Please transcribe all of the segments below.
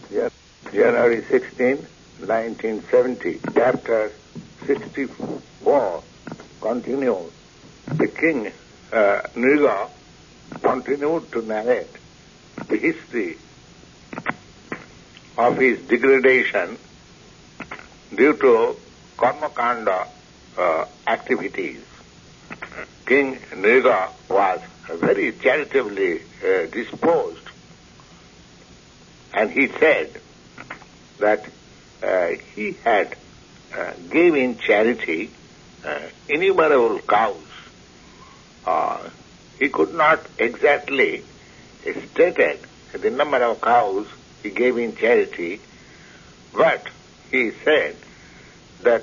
January 16, 1970. Chapter 64 continues. The king, Nriga, continued to narrate the history of his degradation due to karmakanda activities. King Nriga was very charitably disposed, and he said that he had gave in charity innumerable cows. He could not exactly state the number of cows he gave in charity, but he said that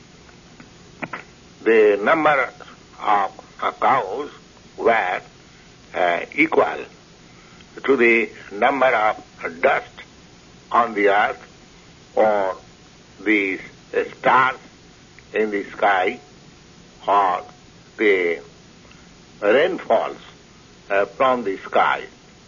the number of cows were equal to the number of dust on the earth or the stars in the sky or the rainfalls from the sky.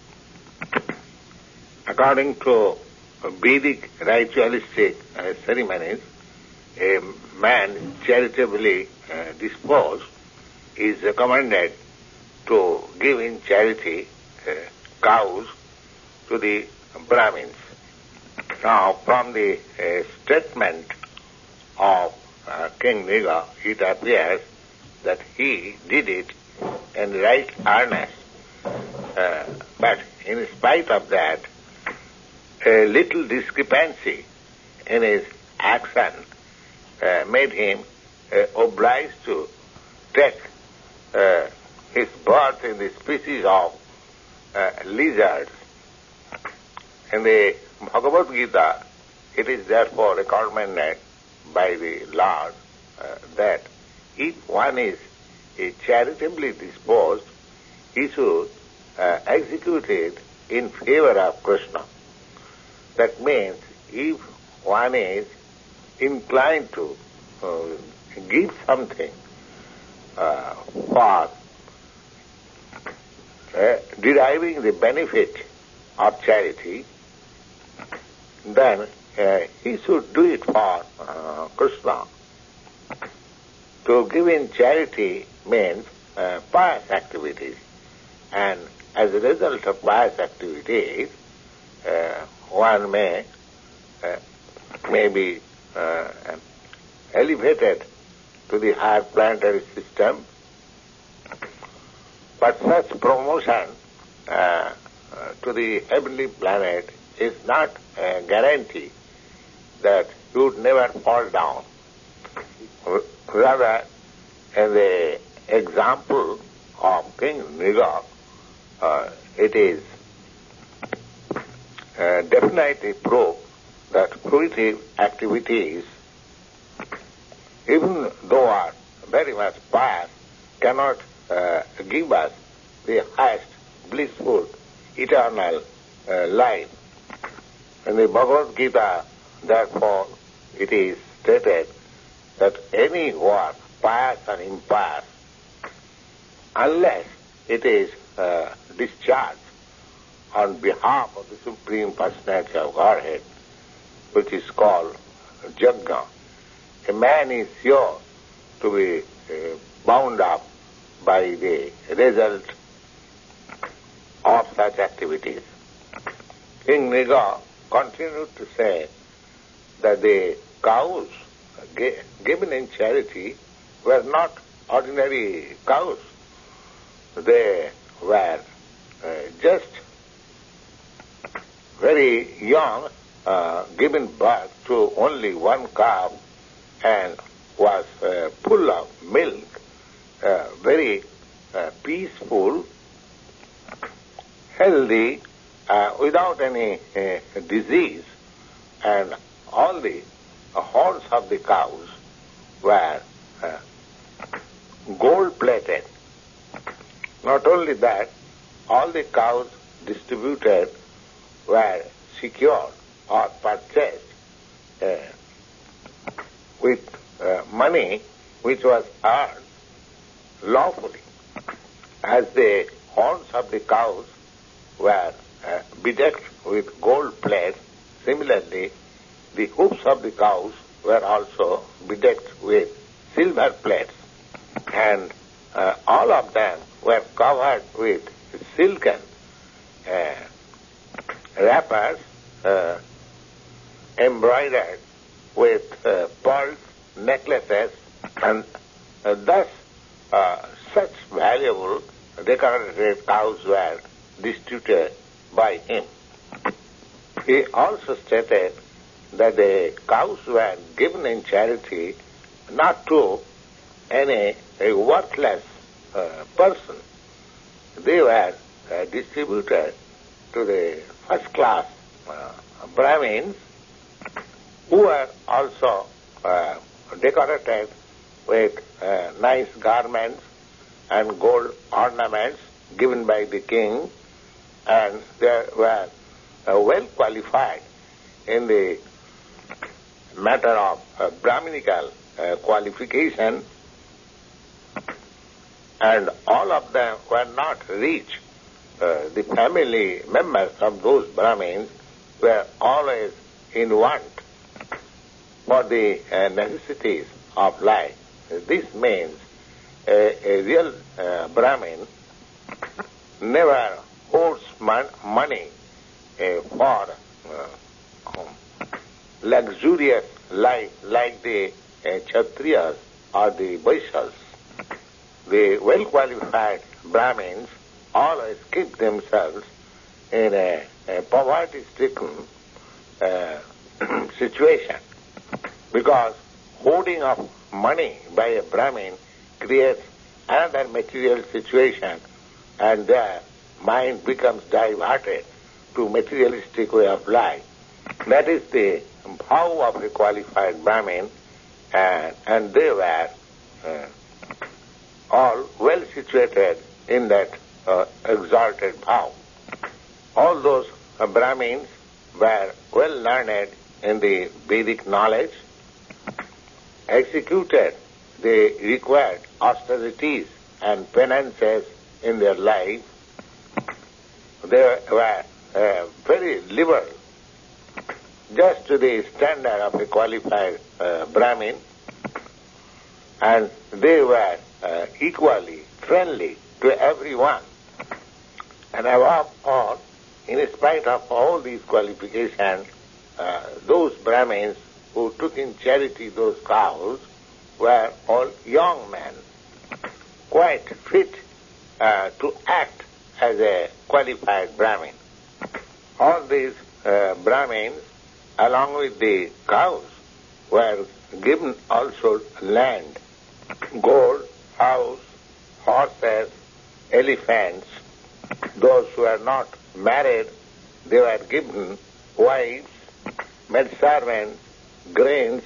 According to Vedic ritualistic ceremonies, a man charitably disposed is recommended to give in charity cows to the Brahmins. Now, from the statement of King Nriga, it appears that he did it in right earnest. But in spite of that, a little discrepancy in his action made him obliged to take his birth in the species of lizards. In the Bhagavad Gita, it is therefore recommended by the Lord that if one is charitably disposed, he should execute it in favor of Krishna. That means if one is inclined to give something for deriving the benefit of charity, then he should do it for Krishna. To give in charity means pious activities, and as a result of pious activities, one may be elevated to the higher planetary system, but such promotion to the heavenly planet is not a guarantee that you would never fall down. Rather, in the example of King Nriga, it is definitely proof that fruitive activities, even though are very much pious, cannot give us the highest blissful eternal life. In the Bhagavad Gita, therefore, it is stated that any work, pious and impious, unless it is discharged on behalf of the Supreme Personality of Godhead, which is called Yajna, a man is sure to be bound up by the result of such activities. King Nriga continued to say that the cows given in charity were not ordinary cows. They were just very young, given birth to only one calf, and was full of milk, very peaceful, healthy, without any disease, and all the horns of the cows were gold-plated. Not only that, all the cows distributed were secured or purchased with money which was earned lawfully, as the horns of the cows were bedecked with gold plates similarly, the hoofs of the cows were also bedecked with silver plates, and all of them were covered with silken wrappers embroidered with pearls, necklaces, and thus such valuable decorated cows were distributed by him. He also stated that the cows were given in charity not to any worthless person. They were distributed to the first-class Brahmins, who were also decorated with nice garments and gold ornaments given by the king, and they were well qualified in the matter of Brahminical qualification, and all of them were not rich. The family members of those Brahmins were always in want for the necessities of life. This means a real Brahmin never hoards money for luxurious life like the Kshatriyas or the Vaishyas. The well-qualified Brahmins always keep themselves in a poverty-stricken situation, because hoarding of money by a Brahmin creates another material situation, and their mind becomes diverted to materialistic way of life. That is the vow of a qualified Brahmin, and they were all well situated in that exalted vow. All those Brahmins were well learned in the Vedic knowledge, executed the required austerities and penances in their life. They were very liberal, just to the standard of a qualified Brahmin, and they were equally friendly to everyone. And above all, in spite of all these qualifications, those Brahmins who took in charity those cows were all young men, quite fit to act as a qualified Brahmin. All these Brahmins, along with the cows, were given also land, gold, house, horses, elephants. Those who are not married, they were given wives, maidservants, grains,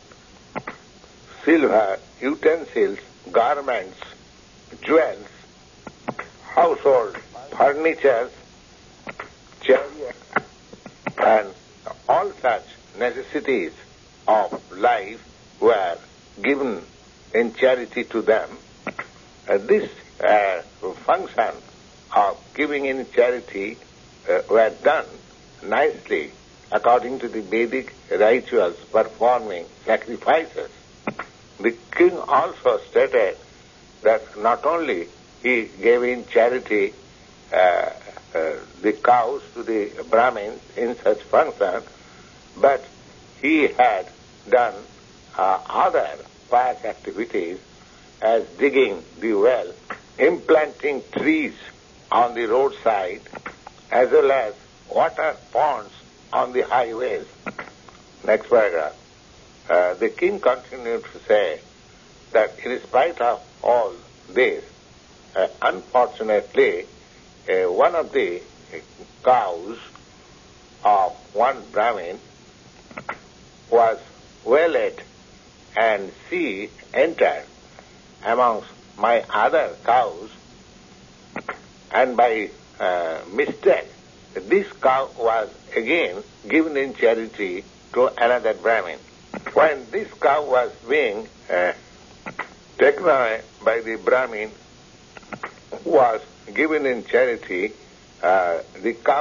silver, utensils, garments, jewels, household furniture, chariots, and all such necessities of life were given in charity to them. This function of giving in charity were done nicely according to the Vedic rituals performing sacrifices. The king also stated that not only he gave in charity the cows to the Brahmins in such function, but he had done other pious activities as digging the well, implanting trees on the roadside, as well as water ponds on the highways. Next paragraph. The king continued to say that in spite of all this, unfortunately, one of the cows of one Brahmin was waylaid, and she entered amongst my other cows, and by mistake, this cow was again given in charity to another Brahmin. When this cow was being taken away by the Brahmin who was given in charity, the cow's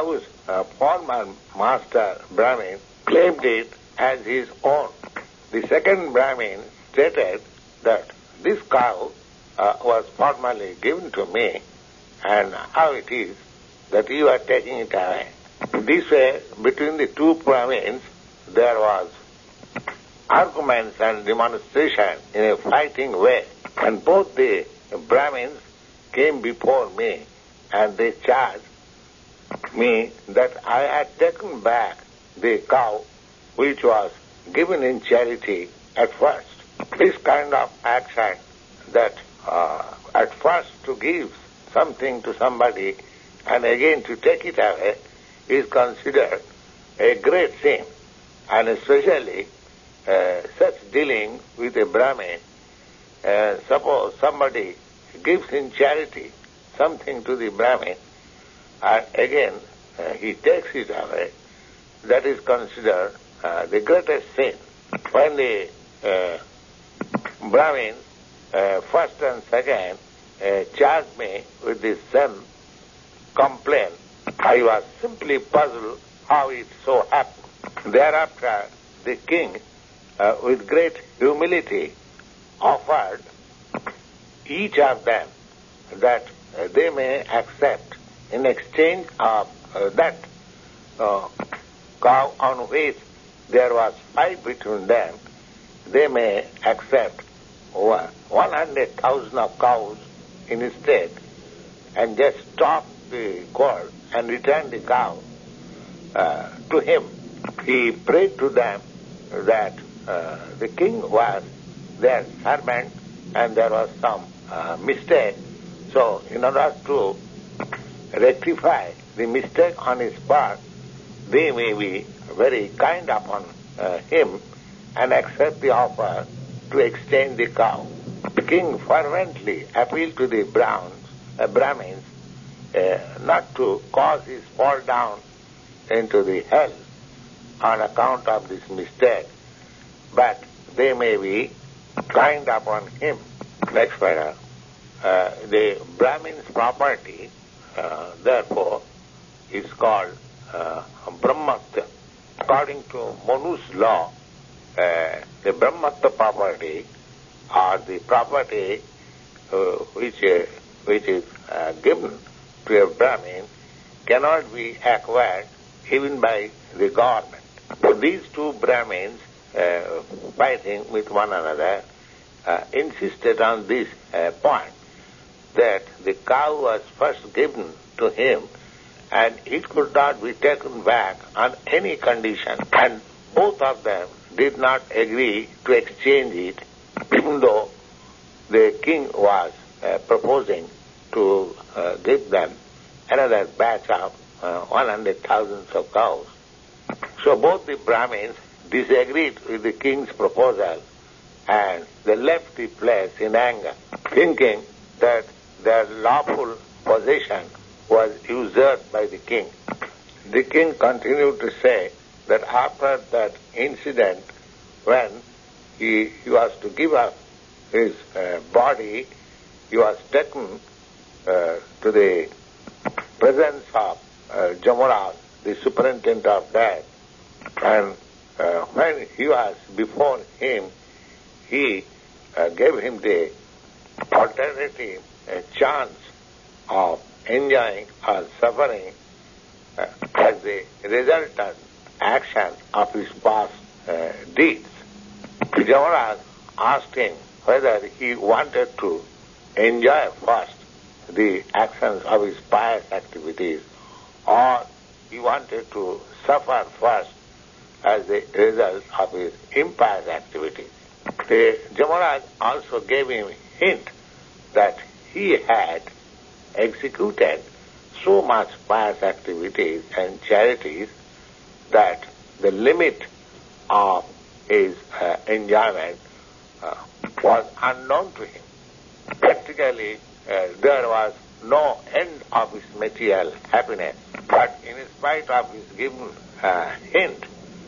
former master Brahmin claimed it as his own. The second Brahmin stated that this cow was formerly given to me, and how it is that you are taking it away. This way, between the two Brahmins, there was arguments and demonstration in a fighting way, and both the Brahmins came before me and they charged me that I had taken back the cow which was given in charity at first. This kind of action that at first to give something to somebody and again to take it away is considered a great sin, and especially such dealing with a Brahmin. Suppose somebody gives in charity something to the Brahmin and again he takes it away, that is considered the greatest sin. When the Brahmin first and second charged me with this same complaint, I was simply puzzled how it so happened. Thereafter, the king, with great humility, offered each of them that they may accept in exchange of that cow on which there was fight between them, they may accept 100,000 of cows in his state and just stop the court and return the cow to him. He prayed to them that the king was their servant and there was some mistake. So in order to rectify the mistake on his part, they may be very kind upon him and accept the offer to exchange the cow. The king fervently appealed to the Brahmins not to cause his fall down into the hell on account of this mistake, but they may be kind upon him. Next paragraph. The Brahmin's property, therefore, is called Brahmatya. According to Manu's law, the Brahmatya property, or the property which is given to a Brahmin, cannot be acquired even by the government. So these two Brahmins, fighting with one another, insisted on this point, that the cow was first given to him and it could not be taken back on any condition, and both of them did not agree to exchange it, even though the king was proposing to give them another batch of 100,000 of cows. So both the Brahmins disagreed with the king's proposal and they left the place in anger, thinking that their lawful possession was usurped by the king. The king continued to say that after that incident, when he was to give up his body, he was taken to the presence of Jamaraj, the superintendent of death, and when he was before him, he gave him the alternative chance of enjoying or suffering as the resultant action of his past deeds. Jamaraj asked him whether he wanted to enjoy first the actions of his pious activities or he wanted to suffer first as the result of his impious activities. The Jamaraj also gave him a hint that he had executed so much pious activities and charities that the limit of his enjoyment was unknown to him. Practically, there was no end of his material happiness, but in spite of his given hint,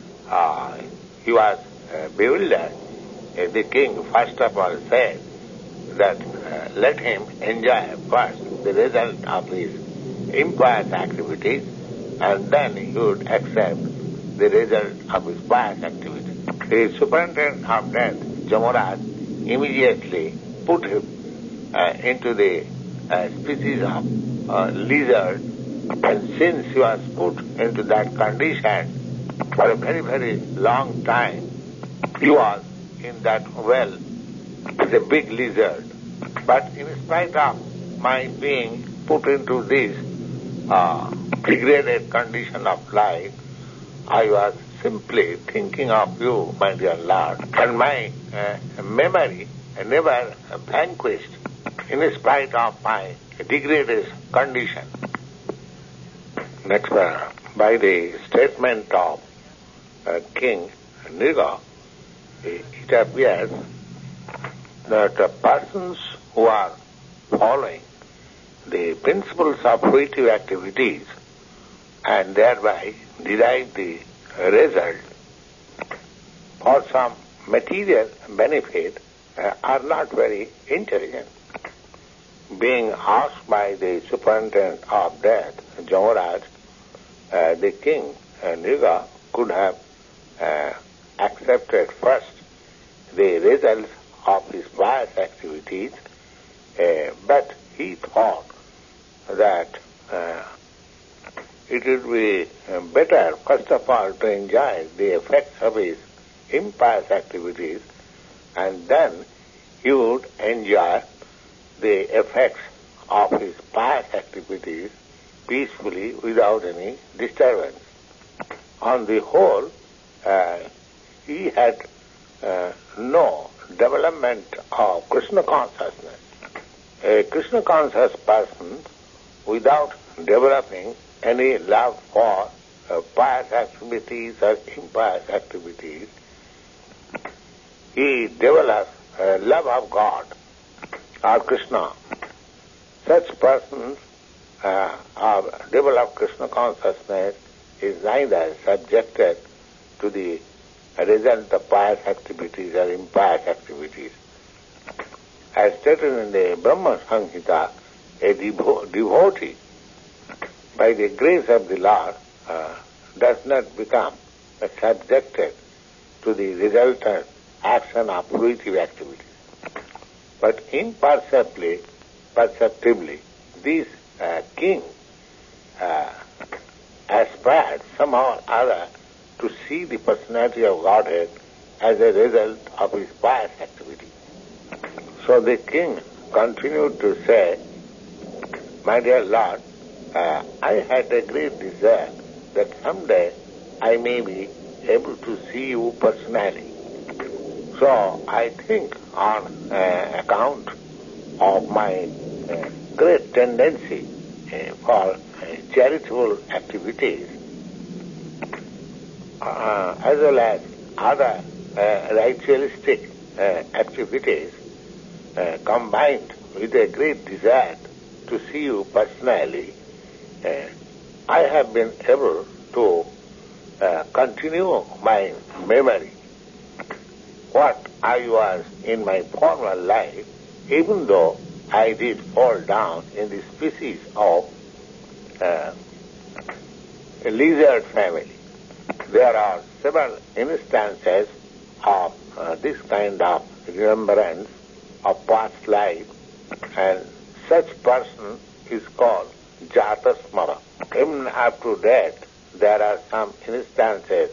he was bewildered. The king first of all said that let him enjoy first the result of his impious activities and then he would accept the result of his pious activity. The superintendent of death, Jamaraj, immediately put him into the species of lizard, and since he was put into that condition for a very, very long time, he was in that well as a big lizard. But in spite of my being put into this degraded condition of life, I was simply thinking of you, my dear Lord, and my memory never vanquished in spite of my degraded condition. Next, by the statement of King Nriga, it appears that persons who are following the principles of fruitive activities and thereby derive the result for some material benefit are not very intelligent. Being asked by the superintendent of death, Jamaraj, the king Nriga could have accepted first the results of his pious activities, but he thought that it would be better, first of all, to enjoy the effects of his impious activities, and then he would enjoy the effects of his pious activities peacefully without any disturbance. On the whole, he had no development of Krishna consciousness. A Krishna conscious person, without developing any love for pious activities or impious activities, he develops a love of God or Krishna. Such persons have developed Krishna consciousness is neither subjected to the result of pious activities or impious activities. As stated in the Brahma Samhita, a devotee, by the grace of the Lord, does not become subjected to the resultant action of fruitive activities. But imperceptibly, this king aspired somehow or other to see the personality of Godhead as a result of his pious activity. So the king continued to say, my dear Lord, I had a great desire that someday I may be able to see you personally. So I think on account of my great tendency for charitable activities, as well as other ritualistic activities, combined with a great desire to see you personally, I have been able to continue my memory. What I was in my former life, even though I did fall down in the species of a lizard family. There are several instances of this kind of remembrance of past life, and such person is called Jata Smara. Even up to death, there are some instances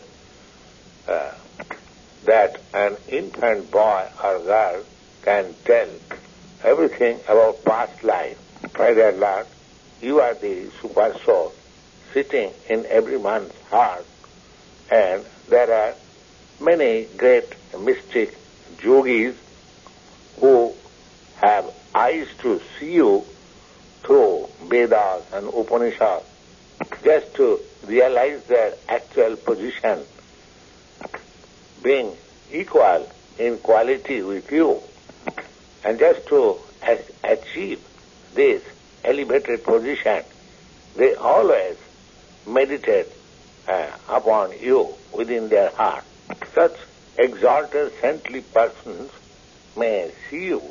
that an infant boy or girl can tell everything about past life. My dear Lord, you are the super soul sitting in everyone's heart, and there are many great mystic yogis who have eyes to see you through Vedas and Upanishads, just to realize their actual position, being equal in quality with you, and just to achieve this elevated position, they always meditate upon you within their heart. Such exalted saintly persons may see you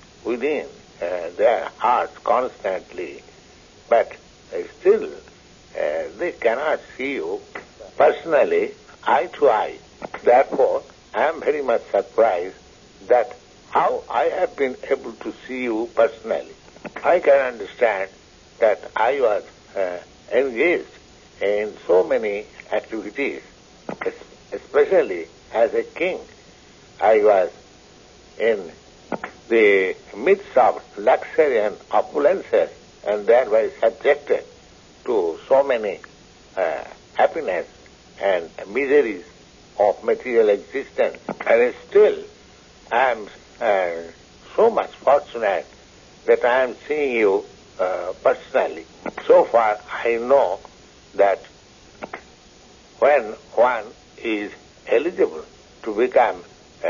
within their hearts constantly, but still they cannot see you personally, eye to eye. Therefore, I am very much surprised that how I have been able to see you personally. I can understand that I was engaged in so many activities, especially as a king. I was in the midst of luxury and opulences and thereby subjected to so many happiness and miseries of material existence. And still I am so much fortunate that I am seeing you personally. So far I know that when one is eligible to become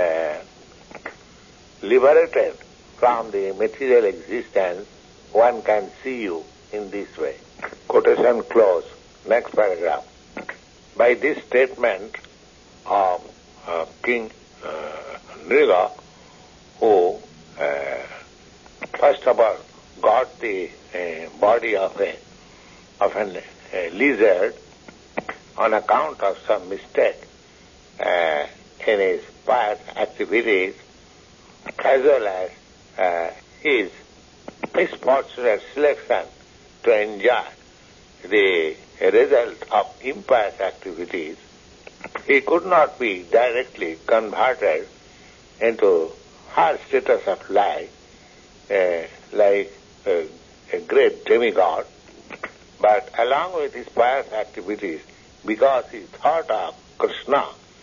liberated from the material existence, one can see you in this way. Quotation close. Next paragraph. By this statement of King Nriga, who first of all got the body of a lizard on account of some mistake in his past activities, as well as his misfortunate selection to enjoy the result of impious activities, he could not be directly converted into higher status of life like a great demigod, but along with his pious activities, because he thought of Krishna,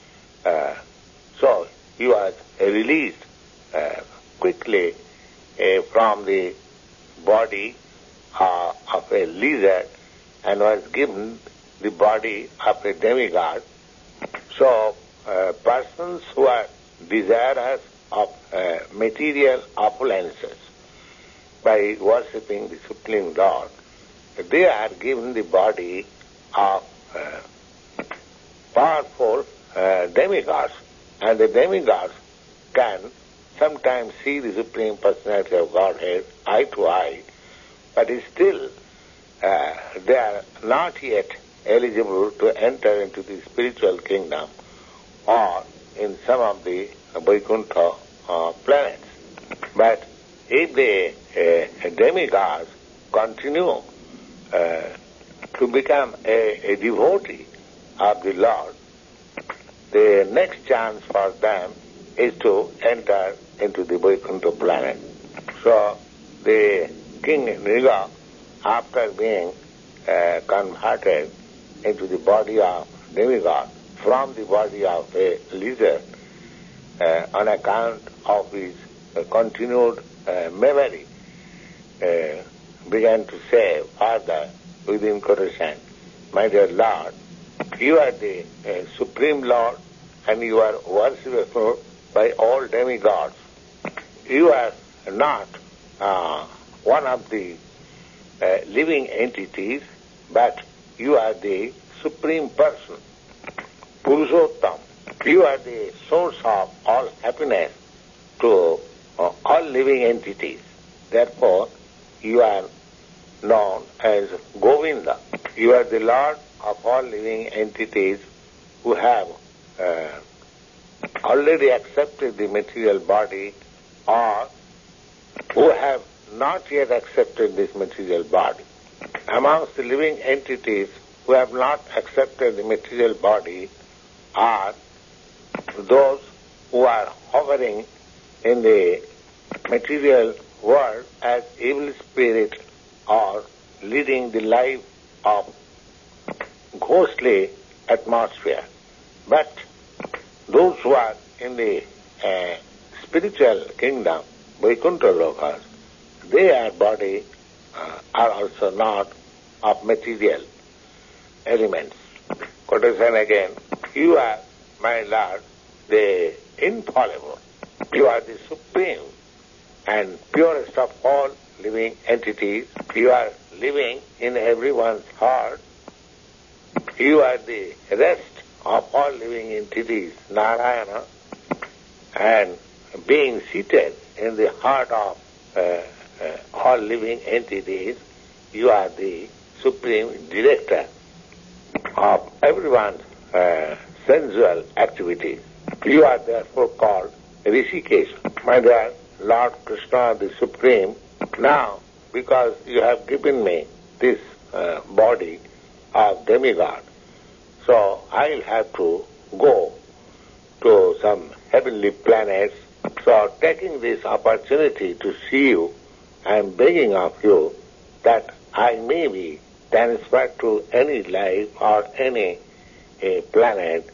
so he was released quickly from the body of a lizard and was given the body of a demigod. So persons who are desirous of material opulences by worshipping the Supreme Lord, they are given the body of powerful demigods, and the demigods can sometimes see the Supreme Personality of Godhead eye to eye, but still they are not yet eligible to enter into the spiritual kingdom or in some of the Vaikuntha planets. But if the demigods continue to become a devotee of the Lord, the next chance for them is to enter into the Vaikuntha planet. So the King Nriga, after being converted into the body of demigod from the body of a lizard on account of his continued memory, began to say further within quotation, "My dear Lord, you are the Supreme Lord and you are worshipable by all demigods. You are not one of the living entities, but you are the Supreme Person, Purushottam. You are the source of all happiness to all living entities. Therefore, you are known as Govinda. You are the Lord of all living entities who have already accepted the material body or who have not yet accepted this material body. Amongst the living entities who have not accepted the material body are those who are hovering in the material world as evil spirits or leading the life of ghostly atmosphere. But those who are in the spiritual kingdom, Vaikuntha Lokas, their body are also not of material elements. Quotation again, "You are, my Lord, the infallible. You are the supreme and purest of all living entities. You are living in everyone's heart. You are the rest of all living entities, Narayana, and being seated in the heart of all living entities, you are the supreme director everyone's sensual activities. You are therefore called Rishikesh. My dear Lord Krishna, the Supreme, now because you have given me this body of demigod, so I'll have to go to some heavenly planets. So taking this opportunity to see you, I am begging of you that I may be transferred to any life or any planet.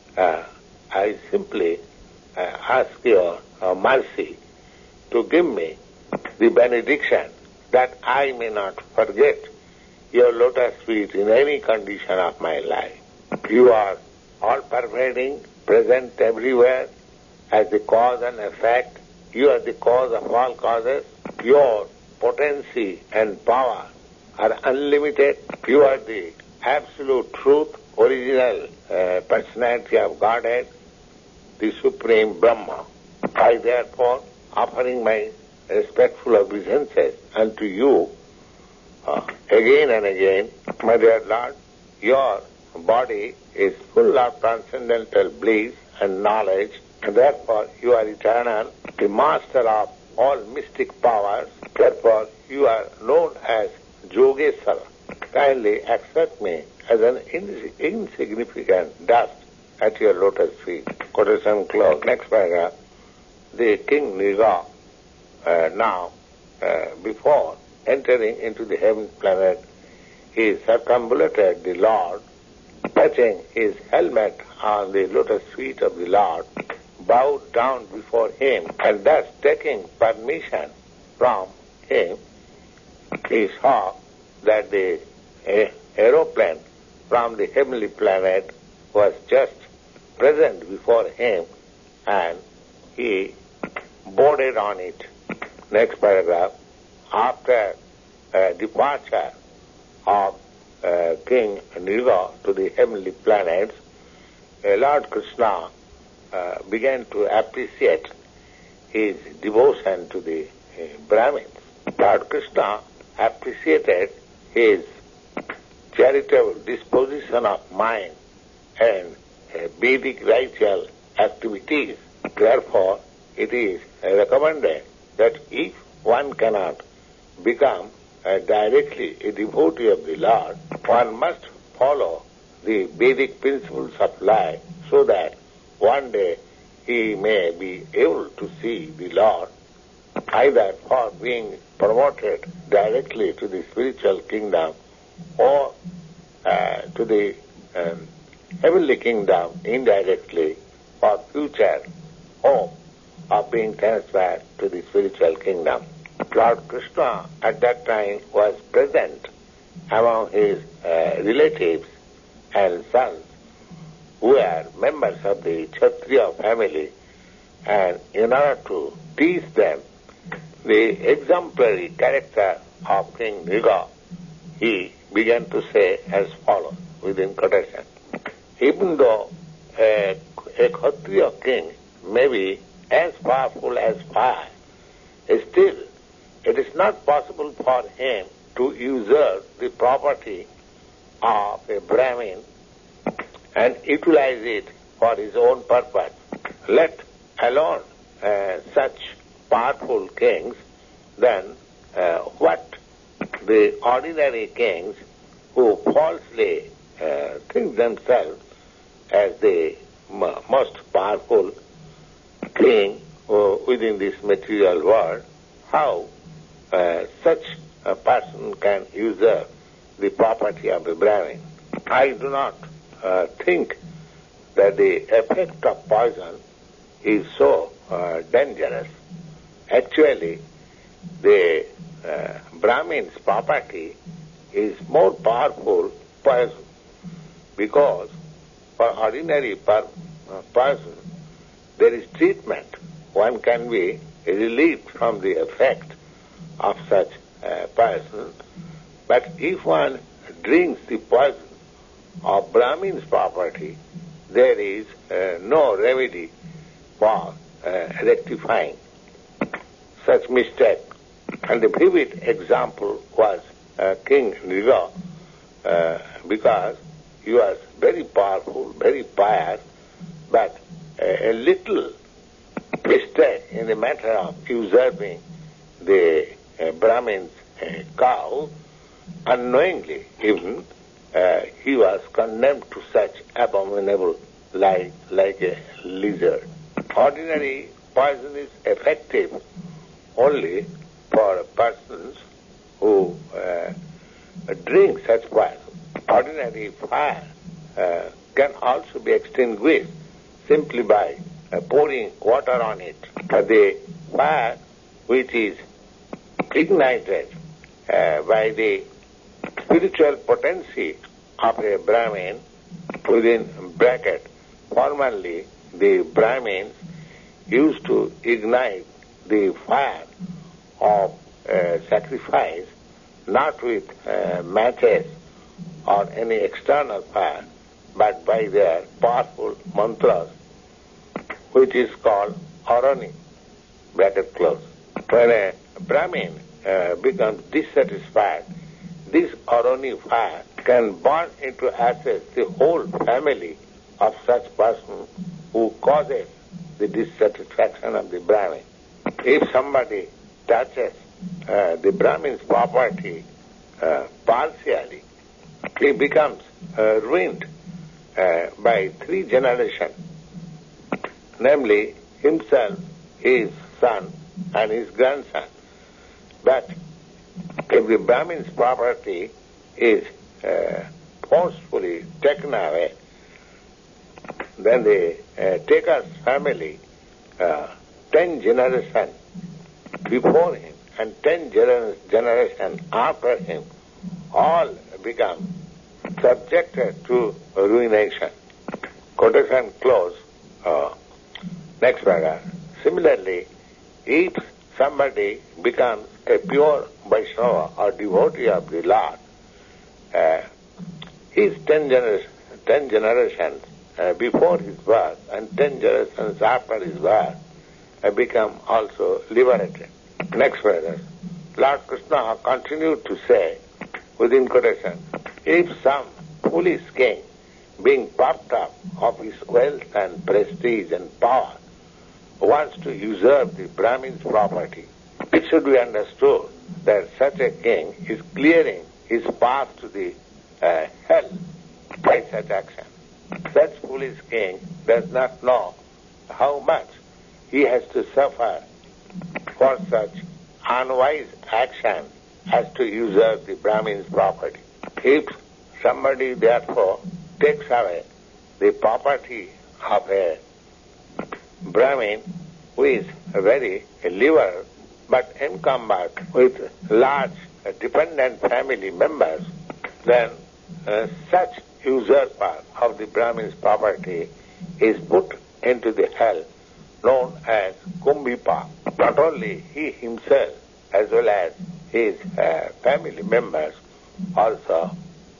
I simply ask your mercy to give me the benediction that I may not forget your lotus feet in any condition of my life. You are all-pervading, present everywhere, as the cause and effect. You are the cause of all causes. Your potency and power are unlimited. You are the absolute truth, original personality of Godhead, the Supreme Brahma. I therefore, offering my respectful obeisances unto you again and again, my dear Lord, your body is full of transcendental bliss and knowledge, and therefore you are eternal, the master of all mystic powers. Therefore you are known as Yogeshwara. Kindly accept me as an insignificant dust at your lotus feet. Quotation close. Next paragraph. The king Nriga now, before entering into the heaven planet, he circumambulated the Lord, touching his helmet on the lotus feet of the Lord, bowed down before him, and thus taking permission from him, he saw that the aeroplane from the heavenly planet was just present before him, and he boarded on it. Next paragraph. After departure of King Nriga to the heavenly planets, Lord Krishna began to appreciate his devotion to the Brahmins. Lord Krishna appreciated his charitable disposition of mind and Vedic ritual activities. Therefore, it is recommended that if one cannot become directly a devotee of the Lord, one must follow the Vedic principles of life so that one day he may be able to see the Lord, either for being promoted directly to the spiritual kingdom or to the heavenly kingdom indirectly for future hope of being transferred to the spiritual kingdom. Lord Krishna at that time was present among his relatives and sons who are members of the Kshatriya family, and in order to teach them the exemplary character of King Nriga, he began to say as follows within quotation. Even though a Kshatriya king may be as powerful as fire, still it is not possible for him to usurp the property of a Brahmin and utilize it for his own purpose, let alone such powerful kings. Then what the ordinary kings who falsely think themselves as the most powerful king within this material world, how such a person can usurp the property of a Brahmin? I do not think that the effect of poison is so dangerous. Actually, the Brahmin's property is more powerful poison, because for ordinary person there is treatment. One can be relieved from the effect of such poison. But if one drinks the poison of Brahmin's property, there is no remedy for rectifying such mistake. And the vivid example was King Nriga, because he was very powerful, very pious, but a little mistake in the matter of usurping the Brahmin's cow, unknowingly even, he was condemned to such abominable life like a lizard. Ordinary poison is effective only for persons who drink such poison. Ordinary fire can also be extinguished simply by pouring water on it. But the fire which is ignited by the spiritual potency of a Brahmin, within bracket, formerly the Brahmins used to ignite the fire of sacrifice not with matches or any external fire, but by their powerful mantras, which is called Arani, bracket close. When a Brahmin becomes dissatisfied, this Arani fire can burn into ashes the whole family of such person who causes the dissatisfaction of the Brahmin. If somebody touches the Brahmin's property partially, he becomes ruined by 3 generations, namely himself, his son, and his grandson. But if the Brahmin's property is forcefully taken away, then the taker's family, 10 generations before him and 10 generations after him, all become subjected to ruination. Quotation close. Next paragraph. Similarly, if somebody becomes a pure Vaishnava or devotee of the Lord, his 10 generations before his birth and 10 generations after his birth become also liberated. Next paragraph. Lord Krishna continued to say, within quotation, if some foolish king, being puffed up of his wealth and prestige and power, wants to usurp the Brahmin's property, it should be understood that such a king is clearing his path to the hell by such action. Such foolish king does not know how much he has to suffer for such unwise action as to usurp the Brahmin's property. If somebody therefore takes away the property of a Brahmin who is very liberal but encumbered with large dependent family members, then such usurper of the Brahmin's property is put into the hell known as Kumbhipa. Not only he himself as well as his family members also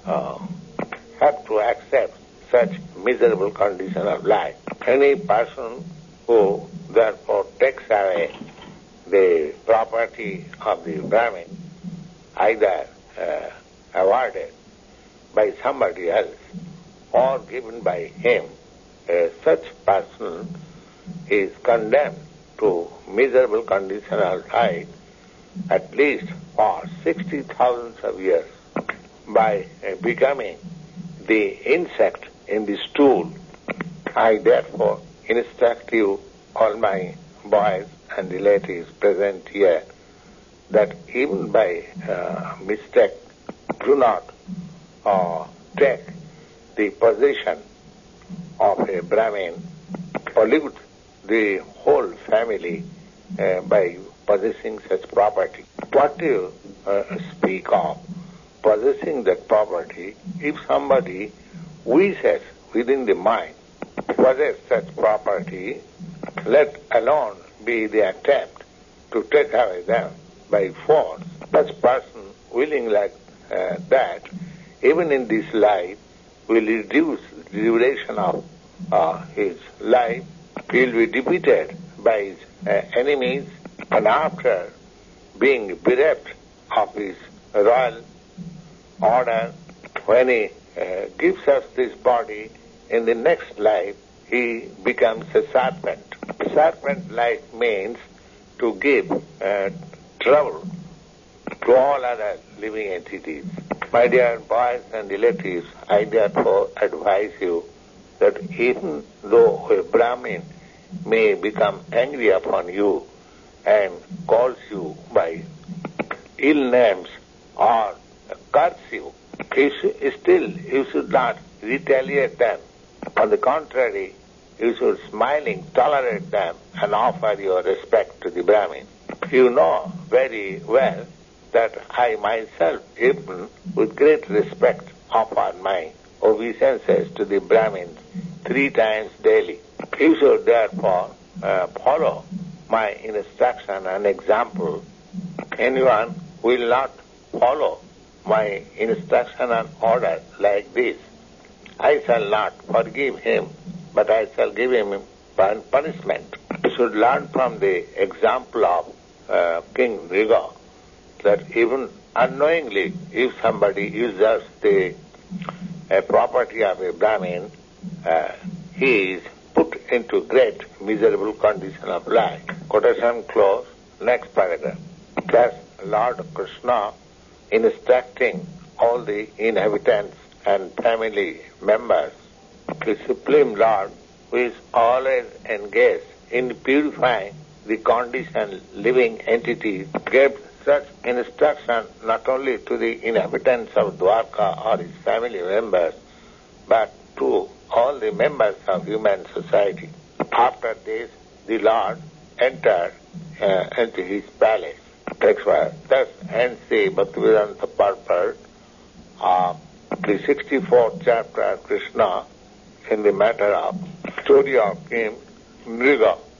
have to accept such miserable condition of life. Any person who therefore takes away the property of the Brahmin, either awarded by somebody else or given by him, such person is condemned to miserable condition of life at least for 60,000 of years by becoming the insect in the stool. I therefore instruct you, all my boys and relatives present here, that even by mistake do not take the position of a Brahmin, pollute the whole family by possessing such property. What do you speak of possessing that property if somebody wishes within the mind to possess such property, let alone be the attempt to take away them by force? Such person willing like that, even in this life, will reduce the duration of his life. He will be defeated by his enemies, and after being bereft of his royal order, when he gives us this body, in the next life he becomes a serpent. Serpent life means to give trouble to all other living entities. My dear boys and relatives, I therefore advise you that even though a Brahmin may become angry upon you and calls you by ill names or curse you, you should not retaliate them. On the contrary, you should smiling tolerate them and offer your respect to the Brahmin. You know very well that I myself, even with great respect, offer my obeisances to the Brahmins 3 times daily. You should therefore follow my instruction and example. Anyone will not follow my instruction and order like this, I shall not forgive him, but I shall give him punishment. You should learn from the example of King Nriga that even unknowingly, if somebody uses the property of a Brahmin, he is put into great miserable condition of life. Quotation close, next paragraph. Thus, Lord Krishna, instructing all the inhabitants and family members, the Supreme Lord, who is always engaged in purifying the conditioned living entities, gave such instruction not only to the inhabitants of Dwarka or his family members, but to all the members of human society. After this, the Lord entered into his palace. Next verse. Thus ends the Bhaktivedanta purport of the 64th chapter of Krishna in the matter of story of King Nriga.